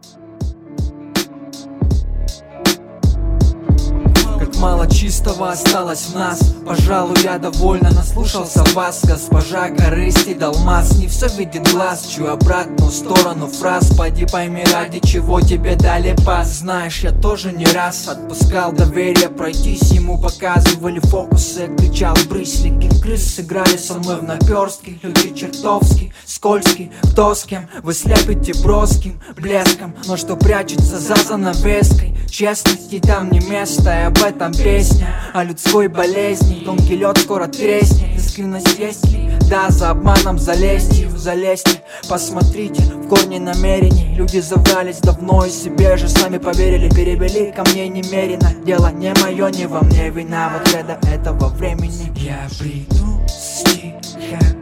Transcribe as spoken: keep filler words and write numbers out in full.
Мало чистого осталось в нас. Пожалуй, я довольно наслушался вас. Госпожа корысти Далмас не все видит глаз. Чую обратную сторону фраз. Поди пойми, ради чего тебе дали пас. Знаешь, я тоже не раз отпускал доверие пройтись. Ему показывали фокусы, кричал брысь. Крыс сыграли со мной в наперстке. Люди чертовски скользкие, кто с кем. Вы слепите броским блеском, но что прячется за занавеской. Честности там не место, и об этом песня. О людской болезни, тонкий лед скоро треснет. Искренность есть ли? Да, за обманом залезьте, залезьте. Посмотрите в корни намерений. Люди заврались давно и себе же сами поверили. Перевели ко мне немерено. Дело не мое, не во мне вина. Вот до этого времени я приду с стиха.